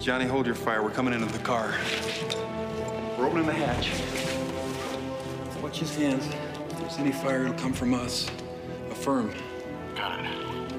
Johnny, hold your fire. We're coming into the car. We're opening the hatch. Watch his hands. If there's any fire, it'll come from us. Affirm. Got it.